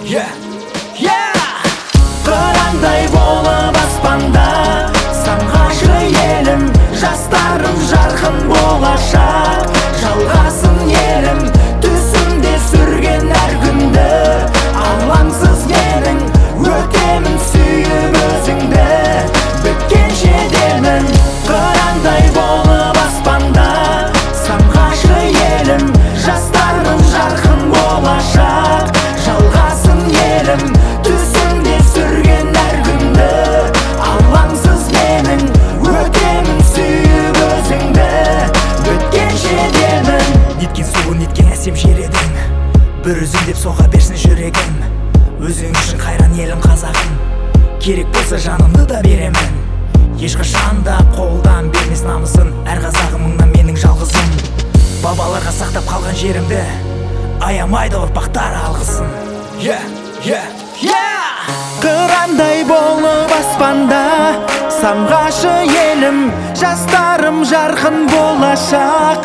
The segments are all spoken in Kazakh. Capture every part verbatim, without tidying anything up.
Yeah, yeah. Қырандай болып аспанда самғашы елім, жастарым жарқын болашақ. Жалғасын елім, түсімде сүрген әр күнді. Алаңсыз менің өтемін сүйіп өзіңді. Біткенше демін қырандай болып аспанда самғашы елім, жастарым жарқын болашақ. Жалғасын елім, түсімде сүрген әр күнді. Алаңсыз менің өтемін сүйіп өзіңді. Біткенше демін. Неткен сұлу, неткен әсем жер едің, бір өзің деп соға берсін жүрегім. Өзің үшін қайран елім қазағым, керек болса жанымды да беремін. Ешқашан да қолдан бермес намысын, әр қазағым мыңнан менің жалғызым. Бабаларға сақтап қалған жерімді аямайды ұрпақтар алғысын. Yeah, yeah, yeah. Қырандай болып аспанда самғашы елім, жастарым жарқын болашақ.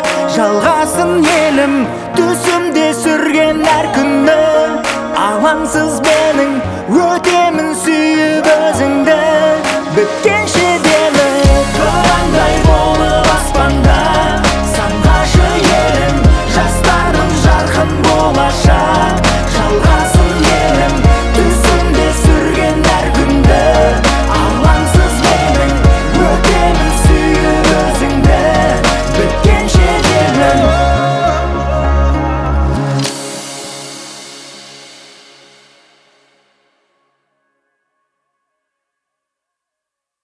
Жалғасын елім, түсімде сүрген әр күнді. Алаңсыз мен